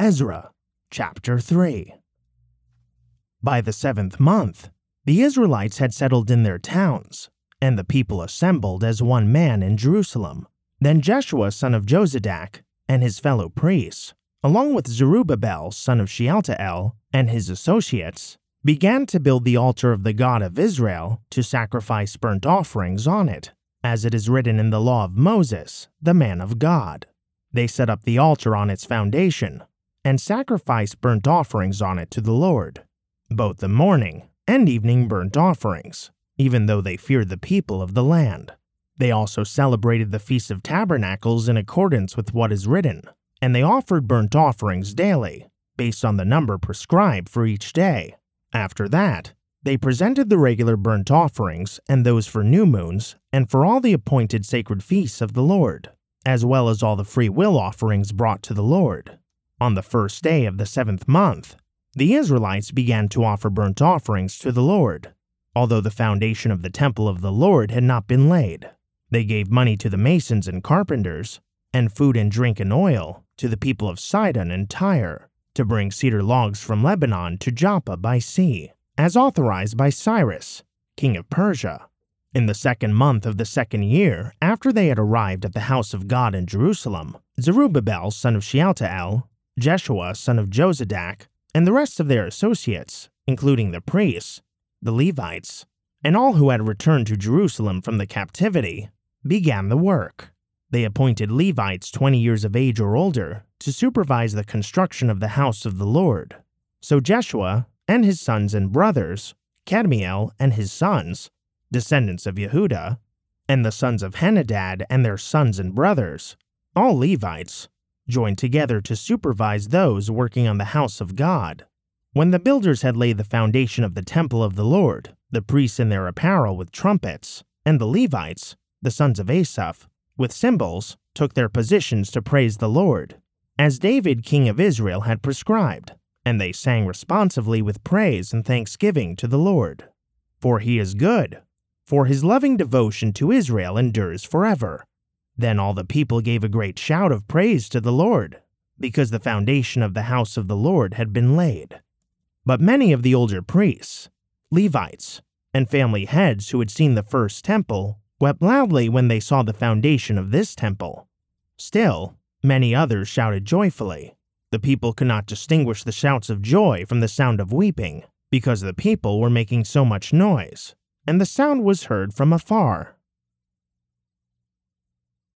Ezra, chapter 3. By the 7th month, the Israelites had settled in their towns, and the people assembled as one man in Jerusalem. Then Jeshua son of Jozadak and his fellow priests, along with Zerubbabel son of Shealtiel and his associates, began to build the altar of the God of Israel to sacrifice burnt offerings on it, as it is written in the law of Moses, the man of God. They set up the altar on its foundation and sacrificed burnt offerings on it to the Lord, both the morning and evening burnt offerings, even though they feared the people of the land. They also celebrated the Feast of Tabernacles in accordance with what is written, and they offered burnt offerings daily, based on the number prescribed for each day. After that, they presented the regular burnt offerings and those for new moons and for all the appointed sacred feasts of the Lord, as well as all the free will offerings brought to the Lord. On the first day of the 7th month, the Israelites began to offer burnt offerings to the Lord, although the foundation of the temple of the Lord had not been laid. They gave money to the masons and carpenters, and food and drink and oil to the people of Sidon and Tyre, to bring cedar logs from Lebanon to Joppa by sea, as authorized by Cyrus, king of Persia. In the 2nd month of the 2nd year after they had arrived at the house of God in Jerusalem, Zerubbabel son of Shealtiel, Jeshua son of Jozadak, and the rest of their associates, including the priests, the Levites, and all who had returned to Jerusalem from the captivity, began the work. They appointed Levites 20 years of age or older to supervise the construction of the house of the Lord. So Jeshua and his sons and brothers, Kadmiel and his sons, descendants of Yehuda, and the sons of Henadad and their sons and brothers, all Levites, joined together to supervise those working on the house of God. When the builders had laid the foundation of the temple of the Lord, the priests in their apparel with trumpets, and the Levites, the sons of Asaph, with cymbals, took their positions to praise the Lord, as David king of Israel had prescribed, and they sang responsively with praise and thanksgiving to the Lord. For he is good, for his loving devotion to Israel endures forever. Then all the people gave a great shout of praise to the Lord, because the foundation of the house of the Lord had been laid. But many of the older priests, Levites, and family heads who had seen the first temple wept loudly when they saw the foundation of this temple. Still, many others shouted joyfully. The people could not distinguish the shouts of joy from the sound of weeping, because the people were making so much noise, and the sound was heard from afar.